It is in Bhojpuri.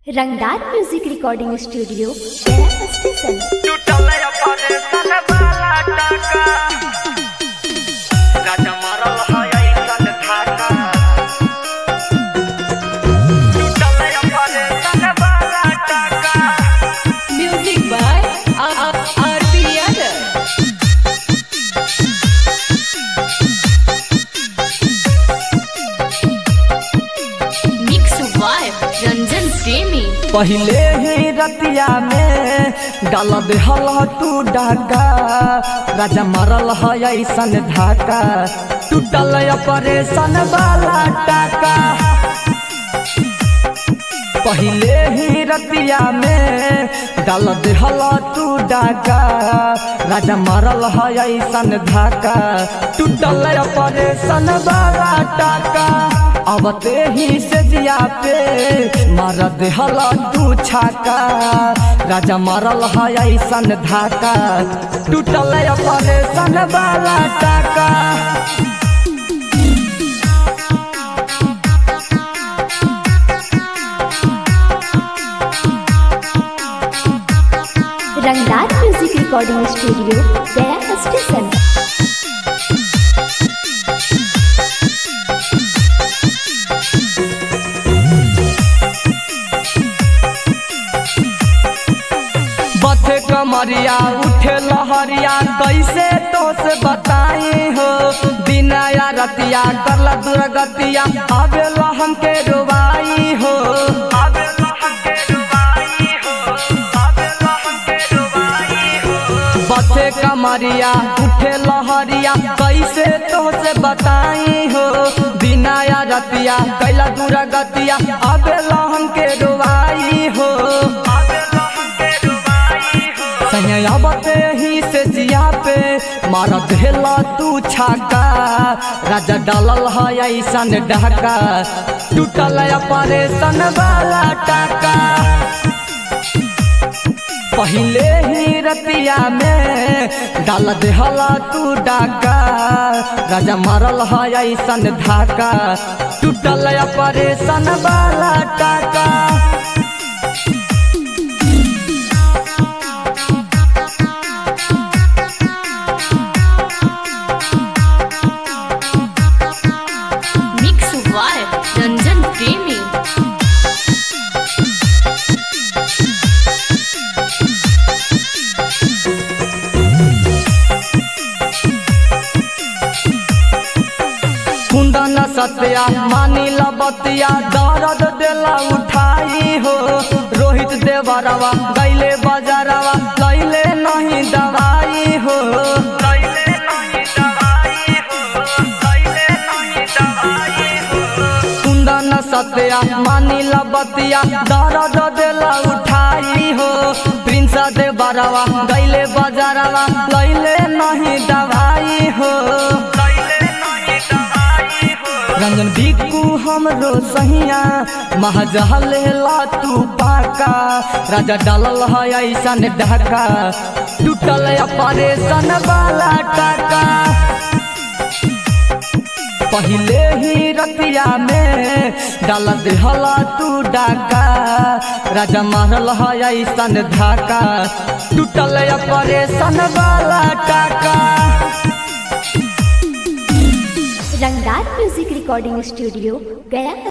रंगदार music recording studio Gaya station. Music by Aarti Yadav. Mix by Ranjan Premi. पहले ही रतिया में डाल देहल तू डाका, राजा मारल है ऐसन धाका, टूटल ऑपरेशन वाला टाका। पहले ही रतिया में डाल देहल तू डाका, राजा मारल है ऐसन धाका, टूटल ऑपरेशन वाला टाका। अब ते ही से जिया पे मार देहल तू छाका, राजा मारल है ऐसन धाका, टूटल ऑपरेशन वाला टाका। Rangdar music recording studio Gaya station. बथे कमरिया उठे लहरिया, कैसे तो से बताई हो, बिना या रतिया करला दुर्गतिया, आवेला हमके रुबाई हो। बथे कमरिया उठे लहरिया, कैसे तो से बताई हो, बिना या रतिया कैला दुर्गतिया, आवेला हमके रुबाई हो। बते ही से जिया पे मार देला तू छाका, राजा डालल है ऐसन ढाका, टूटल ऑपरेशन वाला टाका। पहले ही रतिया में डाल देहला तू डाका, राजा मारल है ऐसन धाका, टूटल ऑपरेशन वाला टाका। रंजन प्रेमी। कुंदन सत्या मानी लबतिया, दर्द देला उठाई हो, रोहित देवरवा गैले बजारवा, लैले नहीं दवाई हो। कुंदन सत्या मानी लबतिया, दर्द देला उठाई हो, प्रिंस देवरवा गैले बजारवा, लैले नहीं दवाई हो। रंजन बिकू हमरो सहिया महजहल ला तू पाका, राजा डालल है ऐसन ढाका, टूटल ऑपरेशन वाला टाका। पहले ही रतिया में डाल देहल तू डाका, राजा मारल है ऐसन धाका, टूटल ऑपरेशन वाला टाका। रंगदार म्यूजिक रिकॉर्डिंग स्टूडियो गया।